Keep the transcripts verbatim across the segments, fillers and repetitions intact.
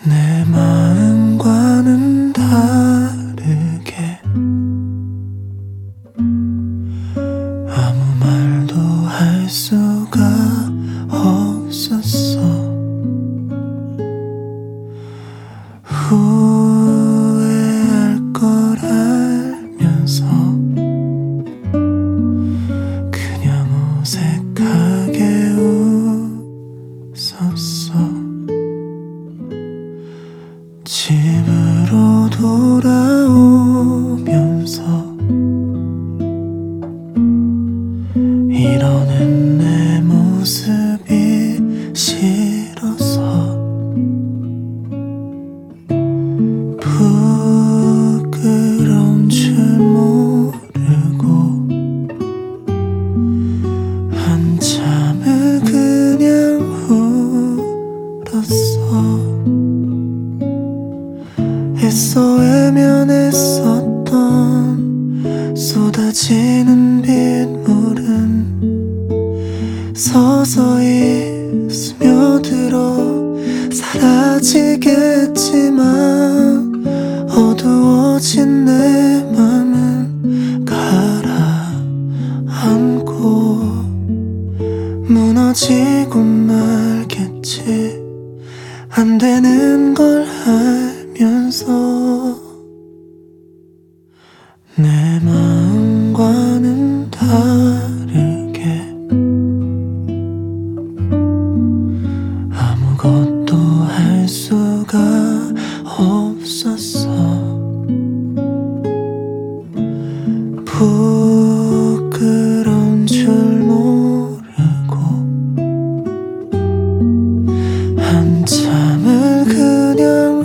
내 마음과는 다르게 아무 말도 할 수가 없었어. 후회할 걸 알면서 그냥 어색하게 웃었어. 집으로 돌아오면서 이러는 내 모습이 싫어서 부끄러운 줄 모르고 한참을 그냥 울었어. 애써 외면했었던 쏟아지는 빗물은 서서히 스며들어 사라지겠지만 어두워진 내 맘은 가라앉고 무너지고 말겠지. 안 되는 걸 알면서 내 마음과는 다르게 아무것도 할 수가 없었어. 부끄러운 줄 모르고 한참을 그냥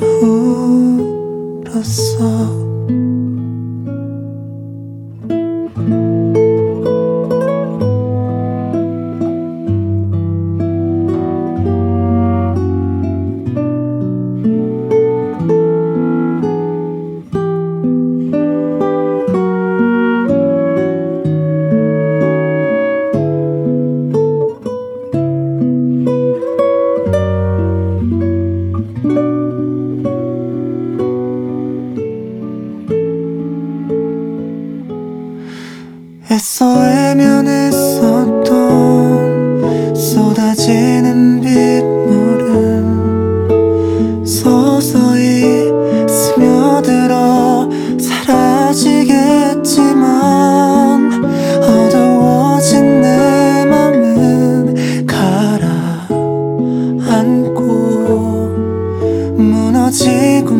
울었어. 애써 외면했었던 쏟아지는 빗물은 서서히 스며들어 사라지겠지만 어두워진 내 맘은 가라앉고 무너지고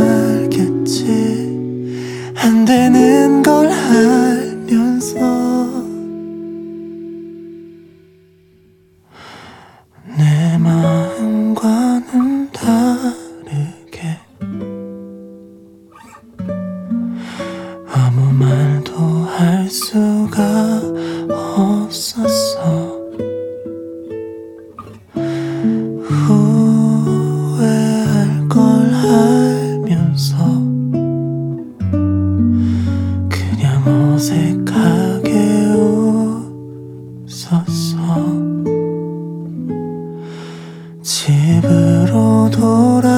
말겠지. 안 되는 걸 알면서 내 마음과는 다르게 아무 말도 할 수가 없었어. 후회할 걸 알면서 그냥 어색하게 웃었어. 집으로 돌아